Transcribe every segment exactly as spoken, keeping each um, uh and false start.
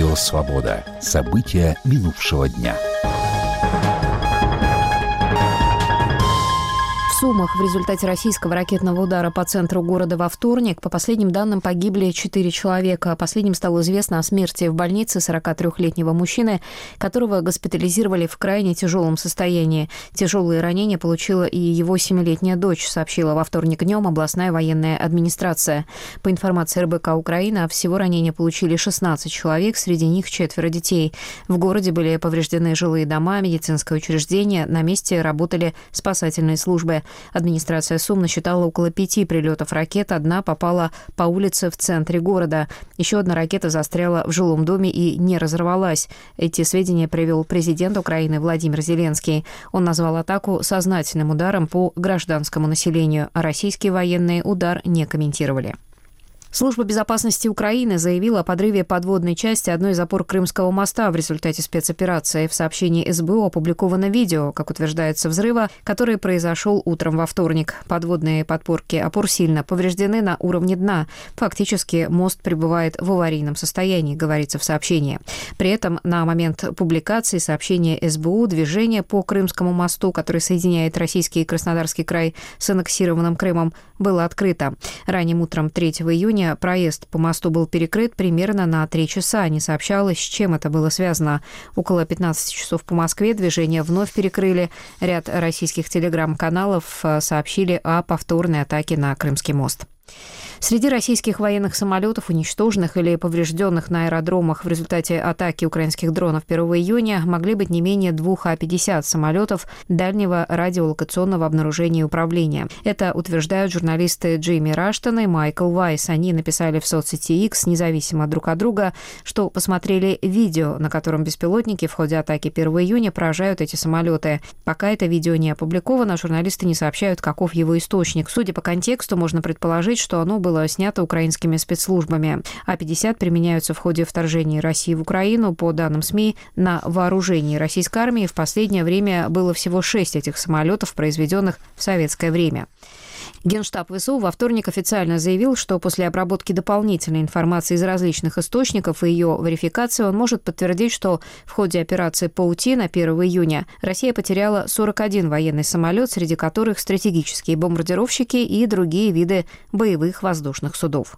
Радио «Свобода». События минувшего дня. В Сумах в результате российского ракетного удара по центру города во вторник, по последним данным, погибли четыре человека. Последним стало известно о смерти в больнице сорокатрёхлетнего мужчины, которого госпитализировали в крайне тяжелом состоянии. Тяжелые ранения получила и его семилетняя дочь, сообщила во вторник днем областная военная администрация. По информации эр бэ ка Украина, всего ранения получили шестнадцать человек, среди них четверо детей. В городе были повреждены жилые дома, медицинское учреждение, на месте работали спасательные службы. Администрация Сум насчитала около пяти прилетов ракет. Одна попала по улице в центре города. Еще одна ракета застряла в жилом доме и не разорвалась. Эти сведения привел президент Украины Владимир Зеленский. Он назвал атаку сознательным ударом по гражданскому населению, а российские военные удар не комментировали. Служба безопасности Украины заявила о подрыве подводной части одной из опор Крымского моста в результате спецоперации. В сообщении эс бэ о опубликовано видео, как утверждается, взрыва, который произошел утром во вторник. Подводные подпорки опор сильно повреждены на уровне дна. Фактически мост пребывает в аварийном состоянии, говорится в сообщении. При этом на момент публикации сообщения эс бэ о движение по Крымскому мосту, который соединяет российский и Краснодарский край с аннексированным Крымом, было открыто. Ранним утром третьего июня проезд по мосту был перекрыт примерно на три часа. Не сообщалось, с чем это было связано. Около пятнадцати часов по Москве движение вновь перекрыли. Ряд российских телеграм-каналов сообщили о повторной атаке на Крымский мост. Среди российских военных самолетов, уничтоженных или поврежденных на аэродромах в результате атаки украинских дронов первого июня, могли быть не менее двух А пятьдесят самолетов дальнего радиолокационного обнаружения и управления. Это утверждают журналисты Джейми Раштон и Майкл Вайс. Они написали в соцсети X, независимо друг от друга, что посмотрели видео, на котором беспилотники в ходе атаки первого июня поражают эти самолеты. Пока это видео не опубликовано, журналисты не сообщают, каков его источник. Судя по контексту, можно предположить, что оно было было снято украинскими спецслужбами. А пятьдесят применяются в ходе вторжения России в Украину. По данным СМИ, на вооружении российской армии в последнее время было всего шесть этих самолетов, произведенных в советское время. Генштаб вэ эс у во вторник официально заявил, что после обработки дополнительной информации из различных источников и ее верификации он может подтвердить, что в ходе операции «Паутина» первого июня Россия потеряла сорок один военный самолет, среди которых стратегические бомбардировщики и другие виды боевых воздушных судов.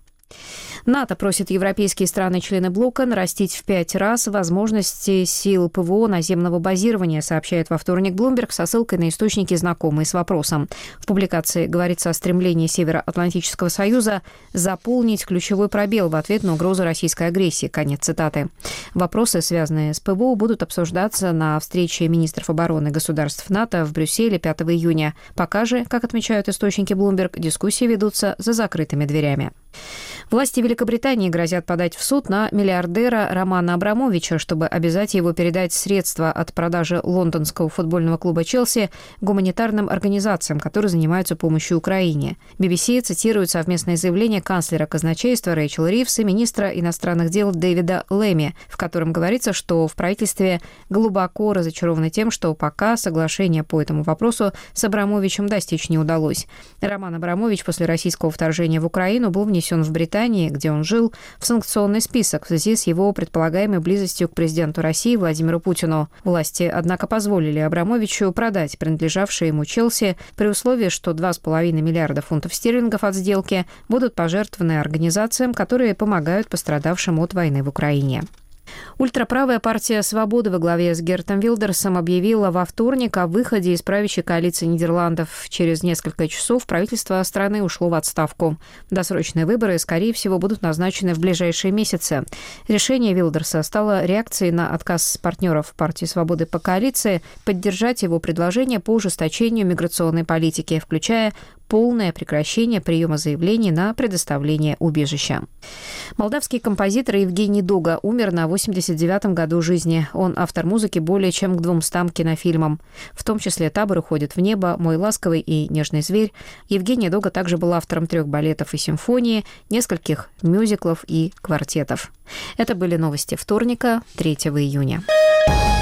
НАТО просит европейские страны-члены блока нарастить в пять раз возможности сил пэ вэ о наземного базирования, сообщает во вторник Bloomberg со ссылкой на источники, знакомые с вопросом. В публикации говорится о стремлении Североатлантического союза заполнить ключевой пробел в ответ на угрозу российской агрессии. Конец цитаты. Вопросы, связанные с пэ вэ о, будут обсуждаться на встрече министров обороны государств НАТО в Брюсселе пятого июня. Пока же, как отмечают источники Bloomberg, дискуссии ведутся за закрытыми дверями. Власти Великобритании грозят подать в суд на миллиардера Романа Абрамовича, чтобы обязать его передать средства от продажи лондонского футбольного клуба «Челси» гуманитарным организациям, которые занимаются помощью Украине. би би си цитирует совместное заявление канцлера казначейства Рэйчел Ривз и министра иностранных дел Дэвида Лэми, в котором говорится, что в правительстве глубоко разочарованы тем, что пока соглашение по этому вопросу с Абрамовичем достичь не удалось. Роман Абрамович после российского вторжения в Украину был внесен в Британии, где он жил, в санкционный список в связи с его предполагаемой близостью к президенту России Владимиру Путину. Власти, однако, позволили Абрамовичу продать принадлежавшее ему «Челси» при условии, что два с половиной миллиарда фунтов стерлингов от сделки будут пожертвованы организациям, которые помогают пострадавшим от войны в Украине. Ультраправая партия «Свобода» во главе с Гертом Вилдерсом объявила во вторник о выходе из правящей коалиции Нидерландов. Через несколько часов правительство страны ушло в отставку. Досрочные выборы, скорее всего, будут назначены в ближайшие месяцы. Решение Вилдерса стало реакцией на отказ партнеров партии «Свободы» по коалиции поддержать его предложение по ужесточению миграционной политики, включая полное прекращение приема заявлений на предоставление убежища. Молдавский композитор Евгений Дога умер на восемьдесят девятом году жизни. Он автор музыки более чем к двумстам кинофильмам, в том числе «Табор уходит в небо», «Мой ласковый» и «Нежный зверь». Евгений Дога также был автором трех балетов и симфонии, нескольких мюзиклов и квартетов. Это были новости вторника, третьего июня.